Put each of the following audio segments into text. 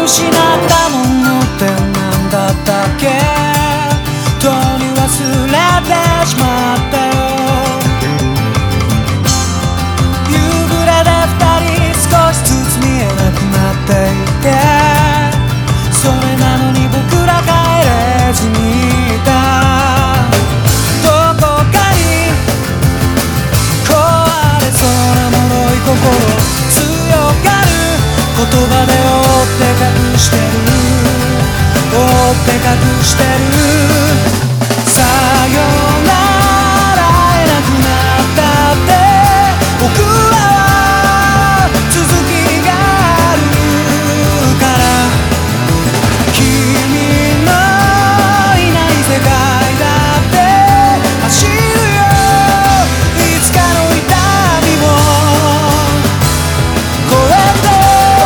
失ったものって何だったっけとに忘れてしまったよ。夕暮れで二人少しずつ見えなくなっていて、それなのに僕ら帰れずにいた。どこかに壊れそうな脆い心、強がる言葉で覆って隠してる、覆って隠してる。さよなら会えなくなったって僕は続きがあるから、君のいない世界だって走るよ。いつかの痛みも越えて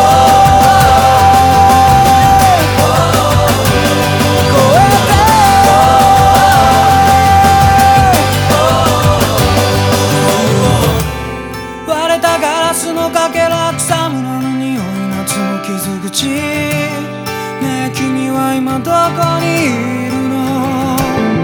のかけら草むらの匂い、夏の傷口。ねえ君は今どこにいるの。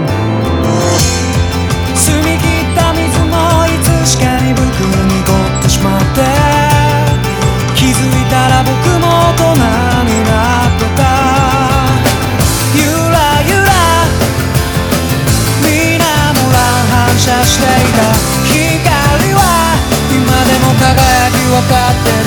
澄み切った水もいつしかに僕は濁ってしまって、気づいたら僕も大人になってた。ゆらゆら水面乱反射していた光は今でも輝き渡って